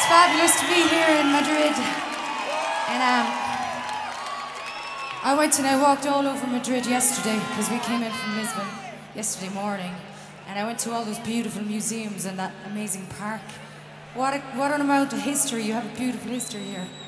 Fabulous to be here in Madrid. And I went and I walked all over Madrid yesterday because we came in from Lisbon yesterday morning. And I went to all those beautiful museums and that amazing park. What an amount of history. You have a beautiful history here.